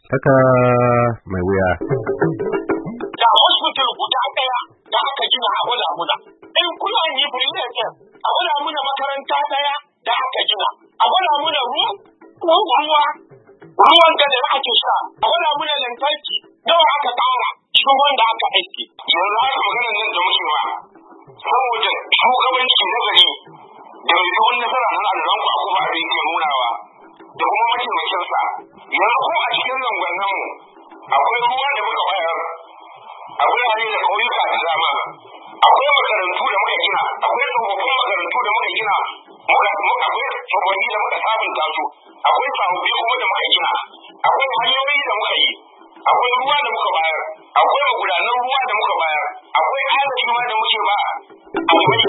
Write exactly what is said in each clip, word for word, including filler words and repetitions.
Tsaka mai wuya. Da hospital guda ɗaya da aka gina a gwada muna. In kuna yi brilliant a gwada muna makaranta ɗaya da aka gina. A gwada muna ruwan ruwa ruwan da da ake sha. A gwada muna lantarki nawa aka ƙara cikin wanda aka aiki. Yanzu haka maganar nan da muke ba. Saboda shugabanci na gari da mai zuwan nasara na alzanku a kuma abin ke nunawa da kuma mataimakinsa. Yanzu ko a cikin zangonnan mu akwai ruwa da muka bayar, akwai hali da ƙauyuka da dama, akwai makarantu da muka gina, akwai tsofaffin makarantu da muka gina, akwai tsofaffi da muka sabunta su, akwai sababbi kuma da muka gina, akwai hanyoyi da muka yi, akwai ruwa da muka bayar, akwai magudanan ruwa da muka bayar, akwai agaji ma da muke ba akwai.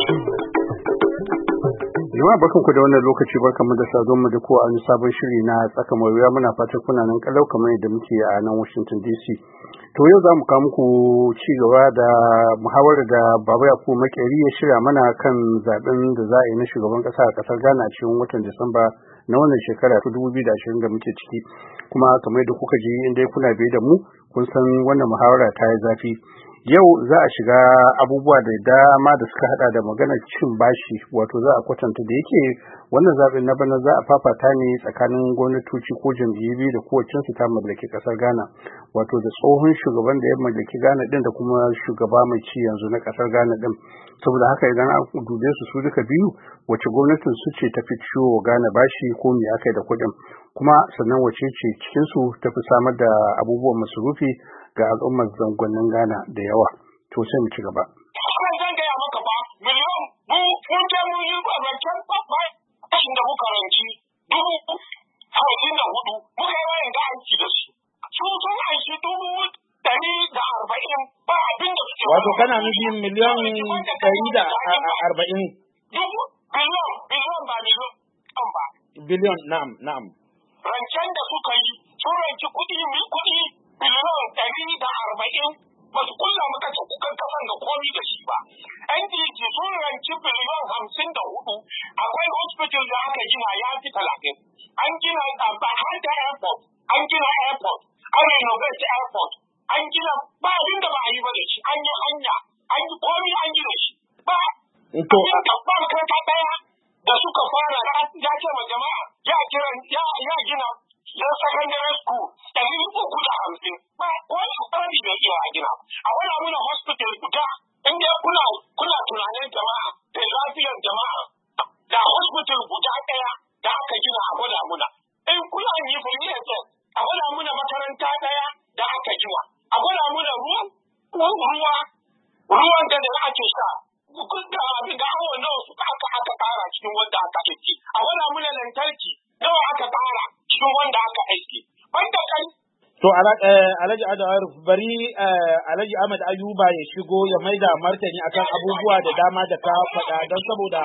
Jama'a barkan ku da wannan lokaci, barkan mu da saduwar mu da ko an sabon shiri na tsaka mai wuya. Muna fatan kuna nan kalau kamar yadda muke a nan Washington D C. To yau za mu kawo muku ci gaba da muhawarar da Baba Yakubu Makeri ya shirya mana kan zaben da za a yi na shugaban kasa a kasar Ghana a cikin watan Disamba na wannan shekara ta dubu biyu da ashirin da muke ciki. Kuma kamar yadda kuka ji inda kuna biye da mu, kun san wannan muhawara ta yi zafi. Yau za a shiga abubuwa da dama da suka hada da maganar cin bashi, wato za a kwatanta da yake wannan zaɓen na bana za a fafata ne tsakanin gwamnatoci ko jam'iyyu biyu da kowacensu ta mallaki ƙasar Ghana, wato da tsohon shugaban da ya mallaki Ghana din da kuma shugaba mai ci yanzu na ƙasar Ghana din. Saboda haka idan an dube su su duka biyu, wace gwamnatin su ce ta fi ciwo Ghana bashi ko me aka yi da kuɗin, kuma sannan wace ce cikin su ta fi samar da abubuwan masarufi ga al'ummar zangonin Ghana da yawa. To sai mu ci gaba. Zan gaya maka ba, miliyon mu mun je mun yi rancen bashin da muka ranci dubu hamsin da hudu muka yi wayan da aiki da su. Su sun aiki dubu dari da arba'in ba abin da suke. Wato kana nufin miliyon dari da arba'in. Dubu biliyon biliyon ba miliyon ba. Biliyon na'am na'am. Rancen da suka yi sun ranci kuɗi mil kuɗi biliyon dari da arba'in. Ba su kulla maka kukan kasan da komi da shi ba. N D G sun ranci biliyon hamsin da hudu, akwai hospital da aka gina ya fi talatin. An gina ba har da airport, an gina airport, an renovate airport, an gina ba abin da ba a yi ba da shi, an yi hanya, an yi komi an gina shi. Ba abin da ba makaranta daya da suka fara ya ce ma jama'a ya kiran ya gina yan secondary school ɗari uku da hamsin. Ba wani ƙarfi da iya a gina. A wani muna hospital guda in dai kuna kuna tunanin jama'a da lafiyar jama'a da hospital guda ɗaya da aka gina a gwada muna. In kuna yi brilliant a gwada muna makaranta ɗaya da aka gina. A gwada muna ruwan ruwa ruwan da da ake sha. Da da awon nawa suka aka aka ƙara cikin wanda aka aiki. A gwada muna lantarki nawa aka ƙara cikin wanda aka aiki. Banda kai. To Alhaji Ado Arif, bari Alhaji Ahmad Ayuba ya shigo ya maida martani akan abubuwa da dama da ka faɗa don saboda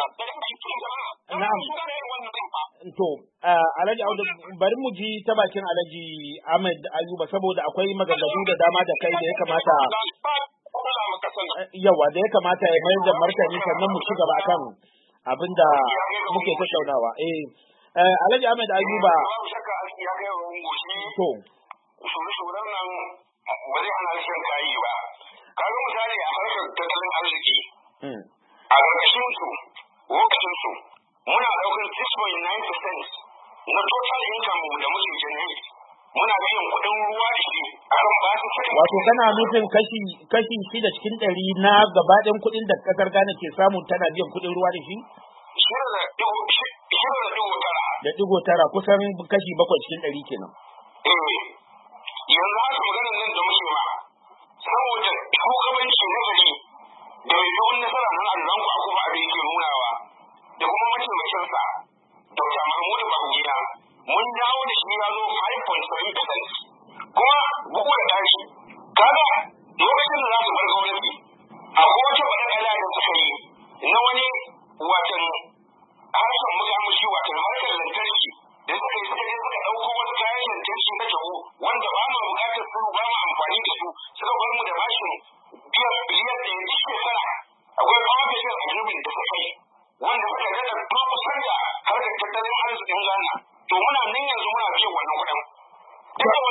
na'am. To Alhaji Ado, bari mu ji ta bakin Alhaji Ahmad Ayuba saboda akwai maganganu da dama da kai da ya kamata yawa da ya kamata ya mayar da martani sannan mu ci gaba akan abinda muke tattaunawa. Eh Alhaji Ahmad Ayuba. To shure-shuren nan ba zai hana rashin kayi ba. Kaga misali a harkar tattalin arziki. A ƙarƙashin su, lokacin su, muna ɗaukar six point nine percent na total income da muke generate. Muna biyan kuɗin ruwa da shi a kan basu kuɗin. Wato kana nufin kashi kashi shida cikin ɗari na gabaɗayan kuɗin da ƙasar Ghana ke samu tana biyan kuɗin ruwa da shi? Shida da ɗigo tara. Da ɗigo tara kusan kashi bakwai cikin ɗari kenan. Yanzu haka maganar nan da muke ba, saboda shugabanci na gari da mai yawan nasara na alzanku a kuma abin ke nunawa da kuma mataimakinsa Doctor Mahmudu Bawumia mun dawo da shi ya zo five point seven percent. Kuma bugu da ƙari, kaga lokacin da za su bar gwamnati akwai wata baɗaɗɗala da suka yi na wani watan harkar makamashi watan harkar lantarki da suka yi suka je suka ɗauko wasu kayan lantarki na jago wanda ba mu buƙatar su ba mu amfani da su suka bar mu da bashin biyar biliyan da ya ci shekara. Akwai mafishin agreement da suka yi wanda suka gada kusan da harkar tattalin arzikin Ghana. To muna nan yanzu muna biyan wannan kuɗin. Duka wannan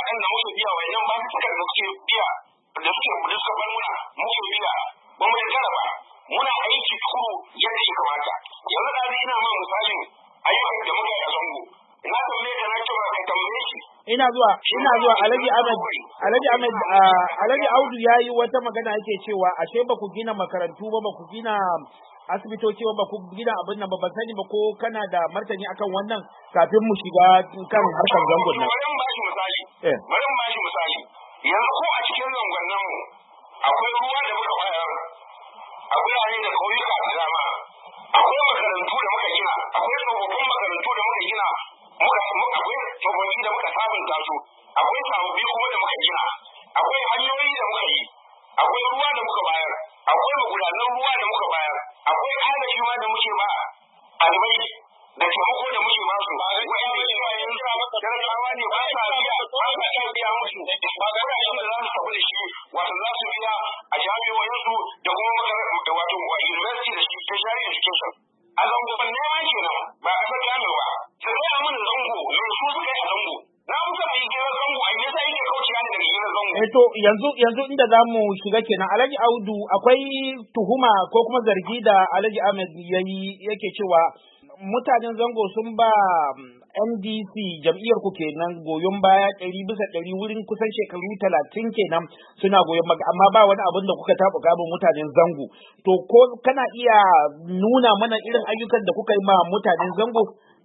kuɗaɗen da muke biya wayannan ba su suka da muke biya da suke da suka bar muna muke biya ba mu yarda ba muna aiki tukuru yadda ya kamata yanzu da ina ma misalin ayyukan da muka yi a zango na tambaye ka na cewa ka tambaye shi ina zuwa ina zuwa Alhaji Ahmed Alhaji Ahmed Alhaji Audu yayi wata magana yake cewa ashe ba ku gina makarantu ba ba ku gina asibitoci ba ku gina abin nan ba ban sani ba ko kana da martani akan wannan kafin mu shiga kan harkar zangon nan. Bari mu bashi misali. Bari mu bashi misali. Yanzu ko a cikin zangon nan mu akwai ruwa da muka bayar. Akwai yare da kauyuka da dama. Akwai makarantu da muka gina. Akwai tsofaffin makarantu da muka gina. Muka akwai tsofaffi da muka sabunta su. Akwai sababbi kuma da muka gina. Akwai hanyoyi da muka yi. Akwai ruwa da muka bayar. Akwai magudanan ruwa da muka bayar. Akwai agaji ma da muke ba albai da taimako da muke ba su wanda ke bayan talakawa ne ba sa biya ba sa iya biya musu ba ga wani da za su tafi da shi wato za su biya a jami'o'insu da kuma wato university da shi tertiary education a zangon nema kenan ba a kasar jami'a ba sai dai a mun zango me su suka yi a zango na musa mai gina zango a yasa yake kaucewa ne daga gina zango. Eh to yanzu yanzu inda za mu shiga kenan Alhaji Audu akwai tuhuma ko kuma zargi da Alhaji Ahmed yayi yake cewa mutanen zango sun ba N D C jam'iyyar ku kenan goyon baya ɗari bisa ɗari wurin kusan shekaru talatin kenan suna goyon baya amma ba wani abin da kuka taɓa gaban mutanen zango to ko kana iya nuna mana irin ayyukan da kuka yi ma mutanen zango?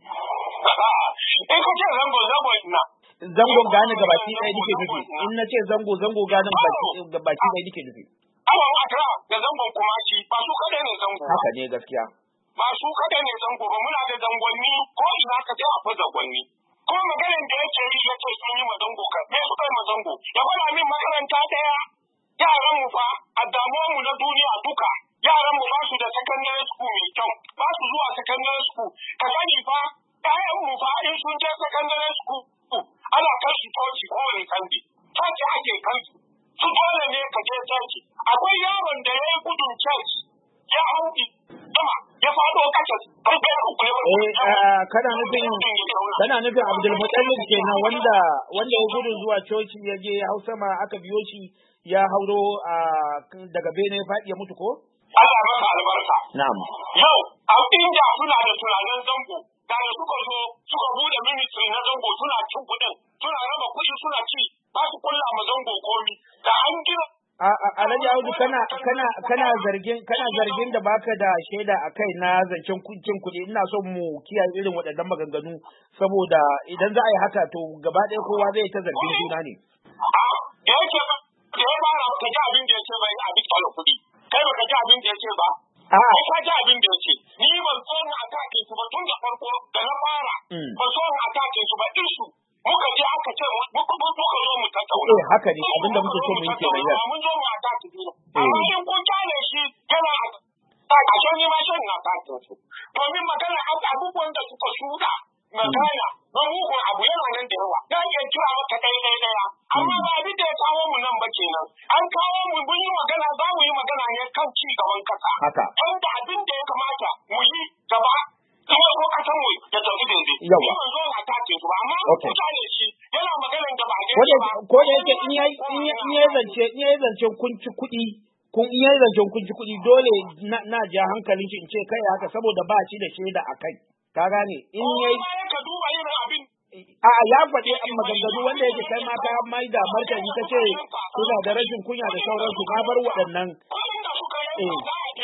Eh ko ce zango zango ina zangon gane gabaki ɗaya nake nufi in na ce zango zango gane gabaki ɗaya nake nufi. Awa wata da zangon kuma shi ba su kaɗai ne zango. Haka ne gaskiya. Ba su kaɗai ne zango ba muna da zangonni ko ina ka je akwai zangonni. Ko maganin da yake yi ya ce sun yi ma zango ka me su kai ma zango. Ya faɗa min makaranta ɗaya yaran mu fa a damuwar mu na duniya duka yaran mu ba su da secondary school mai kyau ba su zuwa secondary school ka sani fa ƴaƴan mu fa in sun je secondary school ana kai su coci kowane kandi coci ake kai su su dole ne ka je coci akwai yaron da ya yi gudun church ya hau sama ya faɗo kasa har bai uku ya eh kana nufin kana nufin Abdul Muttalib kenan wanda wanda ya gudun zuwa coci ya je ya hau sama aka biyo shi ya hauro daga bene ya faɗi ya mutu ko Allah ya maka albarka na'am yau a inda suna da tunanin zango da suka zo suka bude ministry na zango suna cin kuɗin suna raba kuɗi suna ci ba su kulla ma zango komi da an gina Alhaji Audu kana kana kana zargin kana zargin da baka da shaida akai na zancen cin kuɗi ina son mu kiyaye irin waɗannan maganganu saboda idan za a yi haka to gaba ɗaya kowa zai ta zargin juna ne. Da yake ba da ya fara ka ji abin da ya ce bai abin tsalo kuɗi kai ba ka ji abin da ya ce ba. A'a ka ji abin da ya ce ni ban so na atake su ba tun da farko da na fara ban so na atake su ba isu muka je aka ce muka muka zo mu tattauna. Eh haka ne abinda muke so mu yi kenan yau. Mun zo mu atake su. Amma in kun kyale shi yana a kashin ni ma shan na atake su. Domin magana abubuwan da suka shuka magana na mugun abu yana nan da yawa. Na iya kira maka ɗaya ɗaya ɗaya. Amma ba abin da ya kawo mu nan ba kenan. An kawo mu mun yi magana za mu yi magana ne kan ci gaban kasa. Haka. Don da abin da ya kamata mu yi gaba kuma ko kasan mu ya tafi daidai. Yau. Ban zo na tace su ba amma mutane shi yana maganar da ba a ko da ko da yake in yayi in yayi zance in yayi zancen kun ci kuɗi kun in yayi zancen kun ci kuɗi dole na na ja hankalin shi in ce kai haka saboda ba shi da shaida akai ka gane in yayi ka duba irin abin a ya faɗi an maganganu wanda yake kai ma ka mai da martani ka ce suna da rashin kunya da sauransu ka bar waɗannan eh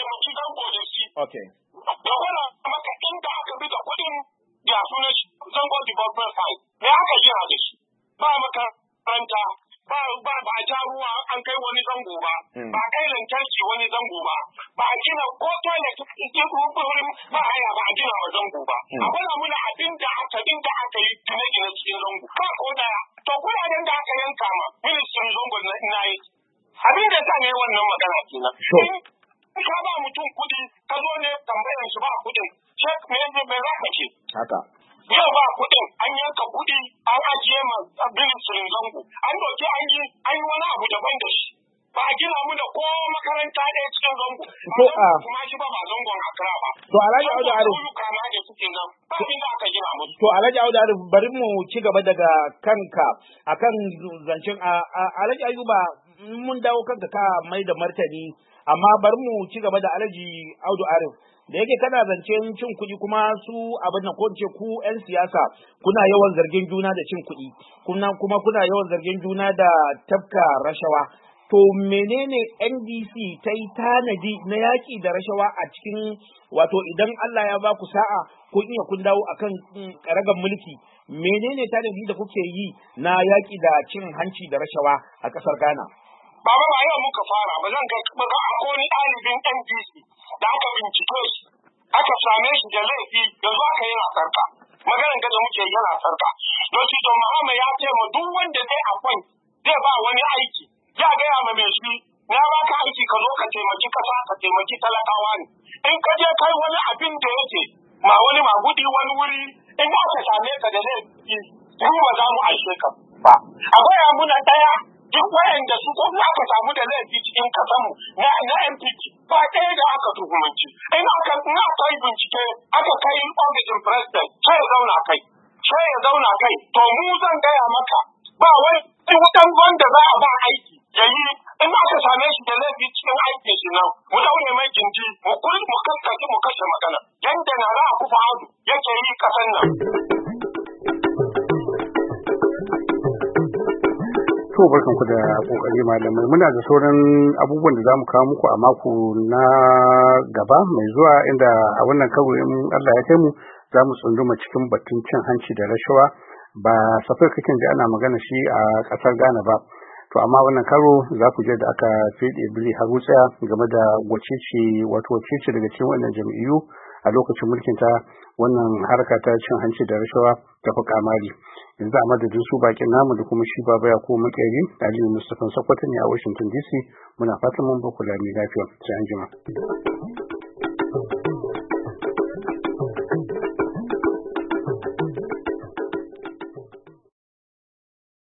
okay da wala maka inda aka bi da kuɗin ya sunan zango development site me aka gina da shi ba makaranta ba ba ba a ja ruwa an kai wani zango ba ba kai lantarki wani zango ba ba a gina ko toilet wurin ba haya ba a gina wa zango ba akwai muna abin da aka din da aka yi gine-gine cikin zango ka ko daya to kuɗaɗen da aka yanka ma ministan zango na yi abin da sa ne wannan magana kenan ka ba mutum kuɗi ka zo ne tambayar shi ba kuɗin shek me ne me za ka ce haka yau ba kuɗin an yanka kuɗi an ajiye ma ministrin zango an doke an yi an yi wani abu daban da shi ba a gina mu da ko makaranta ɗaya cikin zango to a kuma shi ba ba zangon Accra ba to Alhaji Audu Arif kama da suke nan ba abin da aka gina musu To Alhaji Audu Arif bari mu ci gaba daga kanka akan zancen Alhaji Ayuba mun dawo kanka ka mai da martani amma bari mu ci gaba da Alhaji Audu Arif da yake kana zancen cin kuɗi kuma su abin nan ko ce ku 'yan siyasa kuna yawan zargin juna da cin kuɗi kuma kuma kuna yawan zargin juna da tafka rashawa to menene N D C ta yi tanadi na yaƙi da rashawa a cikin wato idan Allah ya ba ku sa'a kun iya kun dawo akan karagar mulki menene tanadi da kuke yi na yaƙi da cin hanci da rashawa a ƙasar Ghana? Baba ba yau muka fara ba zan kai ba ga wani ɗalibin N D C da aka bincike shi aka same shi da laifi yanzu aka yana sarka maganar da muke yana sarka don shi don Muhammad ya ce ma duk wanda zai akwai zai ba wani aiki ya gaya ma mai shi na baka aiki ka zo ka taimaki kasa ka taimaki talakawa ne in ka je kai wani abin da yake ma wani magudi wani wuri in aka same ka da laifi mu ba za mu aishe ka ba akwai amuna daya duk wayanda su ko aka samu da laifi cikin kasan mu na na M P ba ɗaya da aka tuhumanci in aka in aka yi bincike aka kai ofishin president sai ya zauna kai sai ya zauna kai to mu zan gaya maka ba wai wutan wanda za a ba aiki yayi in aka same shi da laifi cikin aikin shi nan mu daure mai jinji mu kuri mu kaskace mu kashe magana yanda na ra ku fa'adu yake yi kasan nan. To barkanku da kokari malamai muna da sauran abubuwan da zamu kawo muku a mako na gaba mai zuwa inda a wannan karo in Allah ya kai mu zamu tsunduma cikin batun cin hanci da rashawa ba safai kake ji ana magana shi a kasar Ghana ba to amma wannan karo za ku je da aka fede bili harutsaya game da wacece wato wacece daga cikin wannan jami'u a lokacin mulkin ta wannan harka ta cin hanci da rashawa ta fi kamari yanzu a madadin su bakin namu da kuma shi baba ya ko makeri Aliyu Mustapha Sokoto ne a Washington D C muna fatan mun ba ku lafiya sai an jima.